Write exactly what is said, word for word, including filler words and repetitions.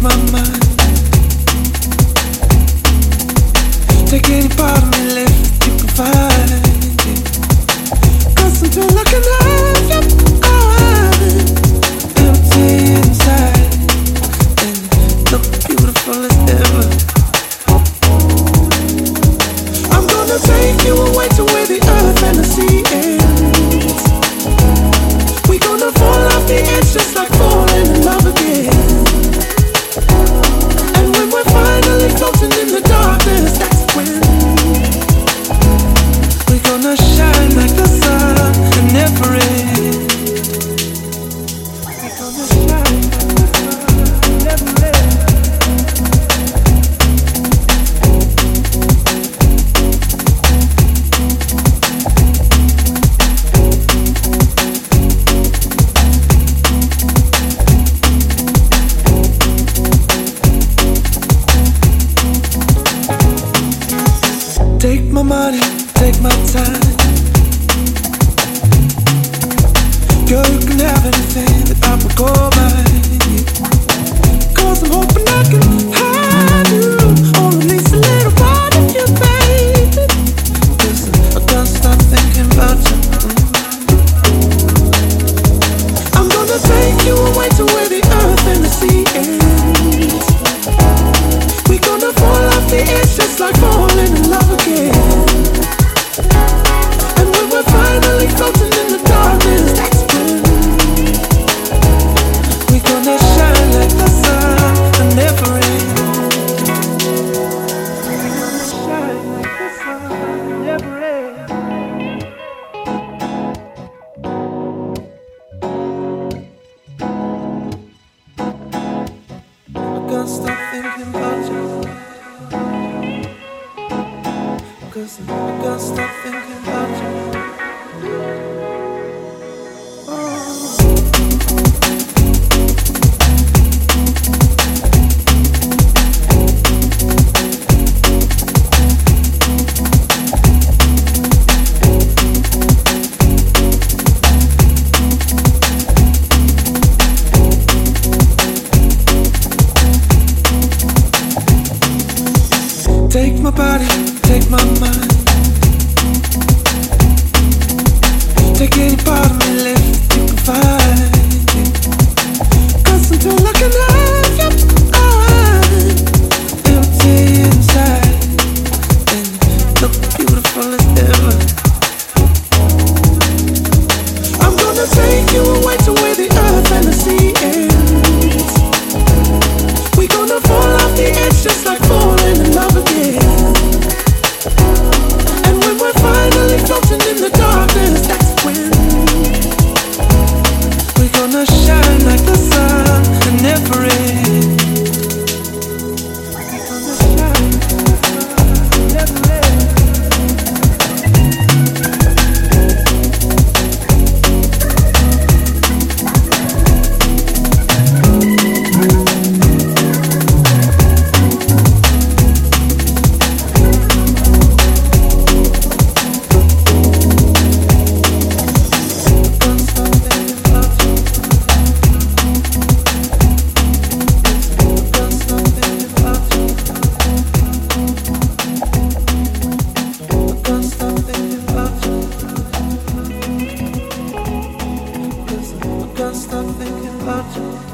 my mind. Take any part of me left you can find it. 'Cause until I can have you, I'm empty inside and look beautiful as ever. I'm gonna take you away to where the earth and the sea ends. We gonna fall off the edge just like falling in love again. And when we're finally floating in the darkness, that's when we're gonna shine like the sun and never end. We're gonna shine like the sun and never end. Take my money, take my time. Girl, you can have anything that I would go by. 'Cause I'm hoping I can have you, or at least a little part of you, baby. 'Cause I can't stop thinking about you. I'm gonna take you away to where the earth and the sea ends. We gonna fall off the edge just like falling in love again. And when we're finally floating in the darkness, that's when we gonna shine like the sun and never end. We gonna shine like the sun and never end. I can't stop thinking about you. 'Cause I can't stop thinking about you. Take my body, take my mind. Take any part of me left you can find it. 'Cause until I can have you, I'm empty inside and look beautiful as ever. I'm gonna take you away to where the earth and the sea ends. We gonna fall off the edge just like falling in love again. And when we're finally floating in the darkness, that's when we're gonna shine like the sun and never end. We're gonna shine like the sun and never end. Can't stop thinking about you.